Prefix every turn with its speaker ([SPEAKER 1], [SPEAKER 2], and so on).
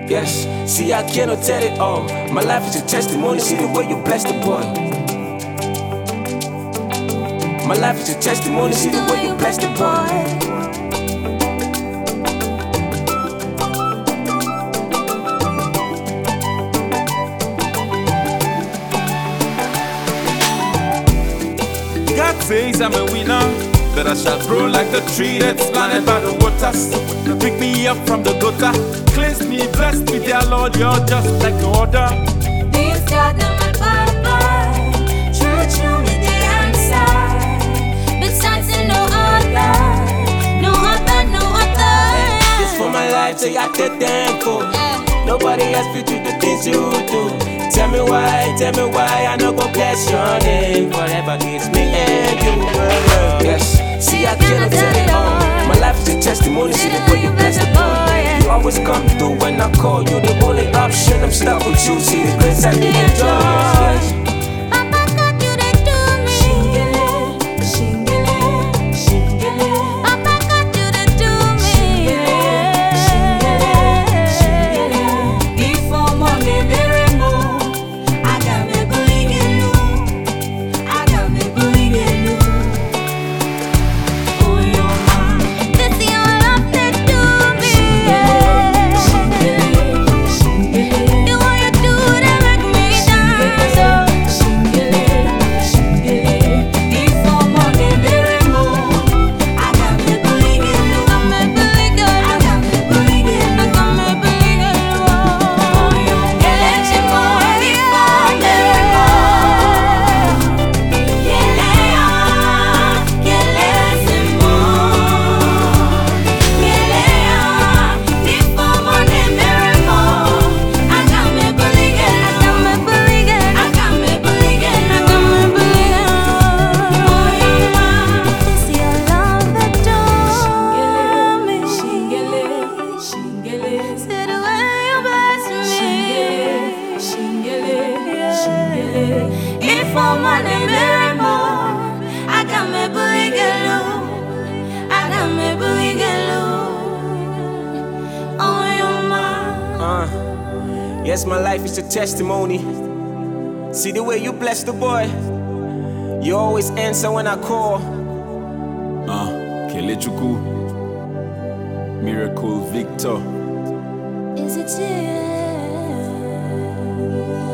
[SPEAKER 1] Yes, see, I cannot tell it all. My life is a testimony, see the way you bless the boy. My life is a testimony, see the way you bless the boy.
[SPEAKER 2] God says I'm a winner, that I shall grow like the tree that's planted by the waters. Pick me up from the gutter, cleanse me, bless me, dear Lord, you're just like no other.
[SPEAKER 3] This God that my Papa, true me the answer. Besides no other, no other, no other.
[SPEAKER 1] This for my life, so I get thankful. Nobody else fit to the things you do. Tell me why, I know go bless your name. Forever it's me and you. Yes, see I cannot tell it all. My life is a testimony, see the way you bless the boy. You always come through when I call you, the only option. I'm stuck with you, see the grace I need enjoy. Yes. Yes, my life is a testimony. See the way you bless the boy. You always answer when I call.
[SPEAKER 2] Kelechuku, Miracle Victor.
[SPEAKER 3] Is it you?